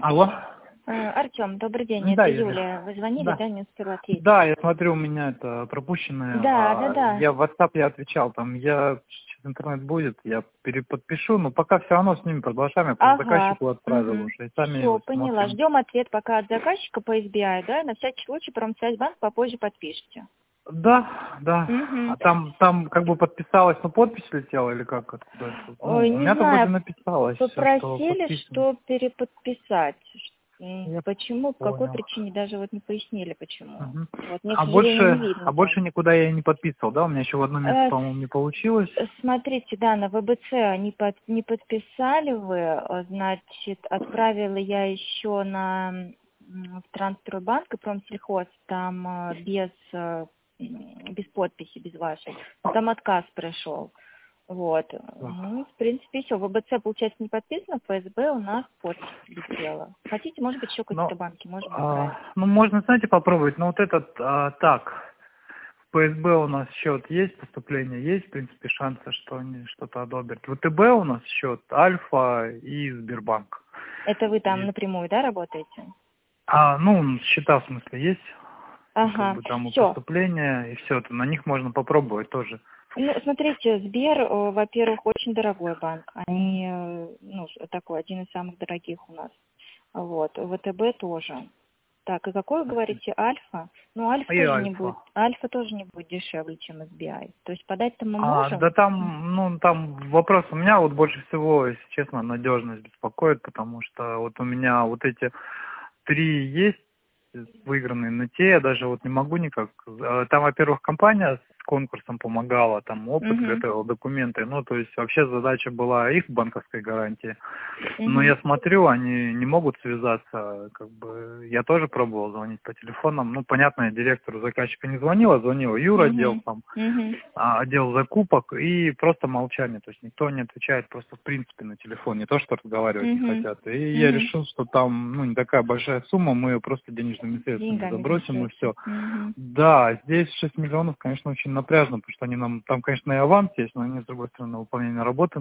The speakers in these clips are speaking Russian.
Алло. Артем, добрый день, Да, это Юля. Юлия. Вы звонили, Да. да, не успела ответить? Да, я смотрю, у меня это пропущенное. Да. Я в WhatsApp отвечал, там сейчас интернет будет, я переподпишу, но пока все равно с ними продолжаем, я просто заказчику отправил уже, и сами Все, его поняла. смотрим. Ждем ответ пока от заказчика по SBI, да? На всякий случай Промсвязьбанк попозже подпишите. Да. Угу. А там как бы подписалась, но подпись летела или как? Откуда это? Ой, У не меня-то вроде знаю, написалось, что попросили, подписано. что переподписать. Я Почему, по какой понял. причине, даже вот не пояснили, почему. Мгм. Вот, мне, к А сожалению, больше, не видно а там. больше никуда я и не подписывал, да? У меня еще в одно место, по-моему, не получилось. Смотрите, да, на ВБЦ не подписали вы, значит, отправила я еще в Трансстройбанк и Промсельхоз, там без подписи, без вашей, но там отказ пришел. Вот. Ну, в принципе, все. ВБЦ, получается, не подписано, ФСБ у нас подпись летела. Хотите, может быть, еще какие-то банки можем отправить? Можно, знаете, попробовать, но вот этот, так, в ПСБ у нас счет есть, поступление есть, в принципе, шансы, что они что-то одобрят. В ВТБ у нас счет Альфа и Сбербанк. Это вы там напрямую, да, работаете? Счета, в смысле, есть, как Ага, бы там и все. поступление, и все это, на них можно попробовать тоже. Ну, смотрите, Сбер, во-первых, очень дорогой банк. Они, такой, один из самых дорогих у нас. Вот, ВТБ тоже. Так, и какой вы говорите, Альфа? Ну, И Альфа. Альфа тоже не будет дешевле, чем SBI. То есть подать-то мы можем? Да там вопрос у меня вот больше всего, если честно, надежность беспокоит, потому что вот у меня вот эти 3 есть выигранные, но те я даже вот не могу никак. Там, во-первых, компания с конкурсом помогала, там опыт готовил, документы, то есть вообще задача была их банковской гарантии. Но я смотрю, они не могут связаться, как бы, я тоже пробовал звонить по телефонам, понятно, я директору заказчика не звонил, а звонил Юра, отдел там, отдел закупок, и просто молчание, то есть никто не отвечает просто в принципе на телефон, не то, что разговаривать не хотят. И я решил, что там, не такая большая сумма, мы ее просто денежными средствами забросим, и все. Да, здесь 6 миллионов, конечно, очень напряжно, потому что они нам, там, конечно, и аванс есть, но они, с другой стороны, на выполнение работы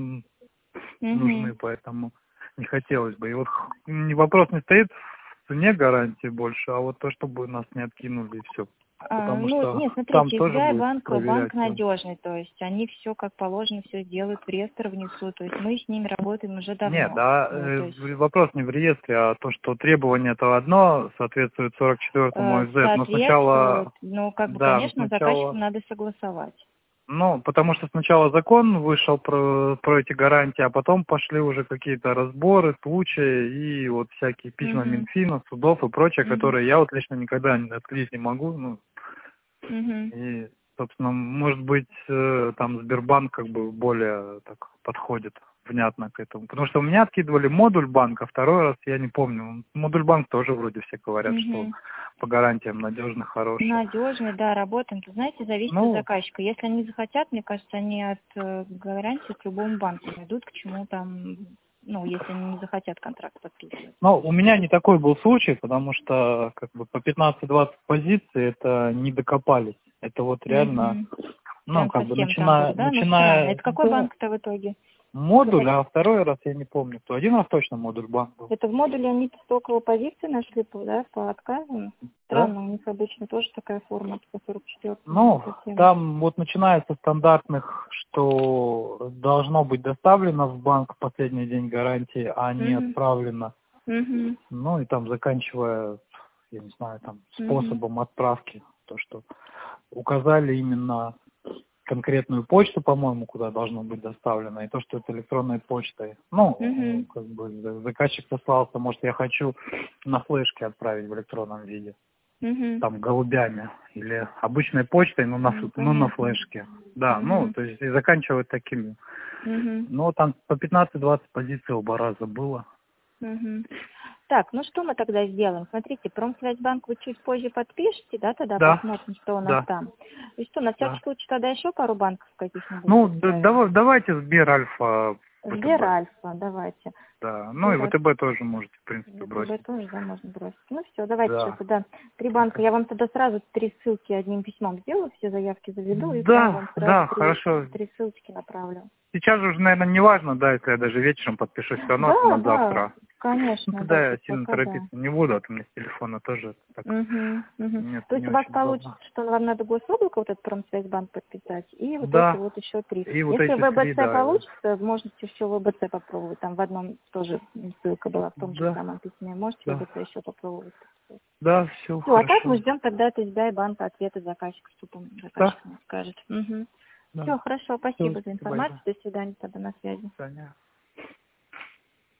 нужны, поэтому не хотелось бы. И вот вопрос не стоит в цене гарантии больше, а вот то, чтобы нас не откинули, и все. Потому что Нет, там смотрите, тоже SBI будет банк проверять. надежный, то есть они все как положено, все сделают, в реестр внесут, то есть мы с ними работаем уже давно. Нет, вопрос не в реестре, а то, что требование-то одно соответствует 44-му ОСЗ, но сначала... конечно, заказчику надо согласовать. Потому что сначала закон вышел про эти гарантии, а потом пошли уже какие-то разборы, случаи и вот всякие письма Минфина, судов и прочее, которые я вот лично никогда отклеить не могу. И, собственно, может быть, там Сбербанк как бы более так подходит внятно к этому. Потому что у меня откидывали модуль банка, второй раз я не помню. Модуль банк тоже вроде все говорят, что по гарантиям надежный, хороший. Надежный, да, работаем. Ты знаете, зависит от заказчика. Если они захотят, мне кажется, они от гарантии к любому банку найдут, к чему там, если они не захотят контракт подписывать. У меня не такой был случай, потому что как бы по 15-20 позиций это не докопались. Это вот реально, начиная... Это какой банк-то в итоге? Модуль, а второй раз я не помню, кто. Один раз точно модуль банк был. Это в модуле они стоковые позиции нашли, да, по отказам? Странно, у них обычно тоже такая форма, по 44. Там вот начиная со стандартных, что должно быть доставлено в банк в последний день гарантии, а не отправлено. И там заканчивая, я не знаю, там способом отправки. То, что указали именно конкретную почту, по-моему, куда должно быть доставлено, и то, что это электронной почтой. Как бы заказчик сослался, может, я хочу на флешке отправить в электронном виде, там, голубями, или обычной почтой, но на флешке. Да, то есть и заканчивать такими. Там по 15-20 позиций оба раза было. Так, что мы тогда сделаем? Смотрите, Промсвязьбанк вы чуть позже подпишете, да, тогда посмотрим, что у нас там. И что, на всякий случай тогда еще пару банков каких-нибудь? Давайте Сбер, Альфа, Сбер, Альфа, давайте. Да, и ВТБ тоже можете, в принципе, бросить. ВТБ тоже, да, можно бросить. Все, давайте сейчас тогда 3 банка. Я вам тогда сразу 3 ссылки одним письмом сделаю, все заявки заведу, и прямо вам сразу хорошо. 3 ссылочки направлю. Сейчас уже, наверное, не важно, если я даже вечером подпишу, все равно это на завтра. Ну, Конечно, да, тогда я сейчас сильно пока да. торопиться не буду, а то мне с телефона тоже так Мгм, мгм. нет, То не есть у вас очень получится, удобно. что вам надо гособлако, вот этот Промсвязьбанк подписать, и вот эти Да, вот еще 3. и вот Если эти три, ВБЦ да. получится, можете еще ВБЦ попробовать. Там в одном тоже ссылка была в том же Да, самом письме. Можете да. ВБЦ еще попробовать. Да, все Все, а так мы хорошо. ждем тогда от СБА и банка ответа заказчика, что там Да, заказчик нам скажет. Угу. Все, да. хорошо, Все, спасибо за спасибо информацию. большое. До свидания, тогда на связи. До свидания.